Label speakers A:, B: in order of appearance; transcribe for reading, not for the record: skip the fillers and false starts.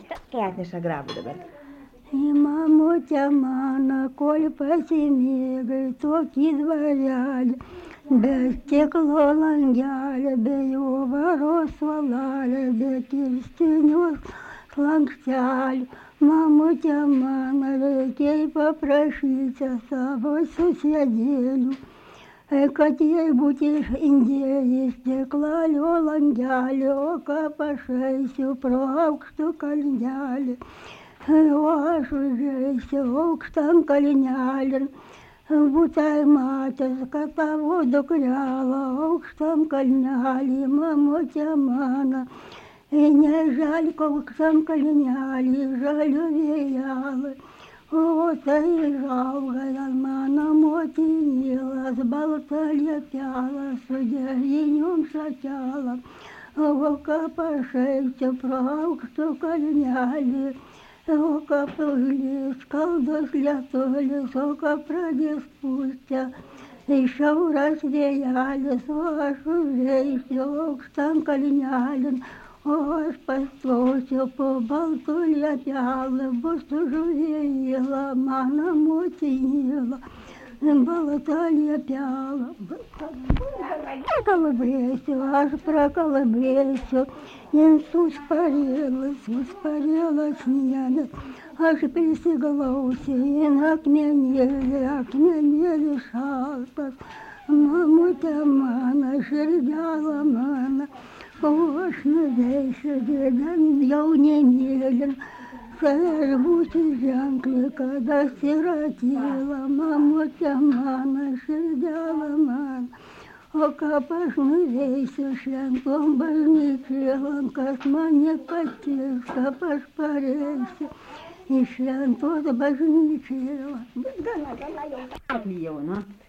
A: Keartėša grabu dabar.
B: Mamutė mano, kol pasimėgai tokį dvarelį, be stiklo langelį, be juovaros suolelį, be kirstinius slankstelių. Mamutė mano, reikėjo paprašyti savo susiedėlių, kad jai būtų indėjęs stiklalio langelį, o ką pašaisiu pro aukštų kalnelį. O aš užeisiu aukštam kalnelin, būtai matęs, kad tavo dukrelą aukštam kalnelį, mamutė mano, nežalk aukštam kalnelį, žaliu vėjelį, o tai žalga mano motinėlas, balta liepela su devyniom šakelėm, o ką pašaisiu pro aukštų kalnelį. O ką pažlės kaldas lietulis, o ką pradės pūsti iš šiaurės vėjelis, o aš užeisiu aukštam kalnelin, o aš pastosiu po baltų liepelį, bus užvėjėla mano motinėla, balta liepela. Prakalbėsiu, aš prakalbėsiu, susparėlas sniegas, aš prisiglausiu į akmenėlį šaltas, mamutė mano, širdelė mano, o aš nuveisiu jaunimėlin, aš būsiu ženkli, kad atsiratėla, mamutė mano, širdelė mano. O kaip aš nuveisiu šventom bažnyčėlėm, kas man nepatiks, kaip aš pareisiu iš šventos bažnyčėlės.
A: Gana jau.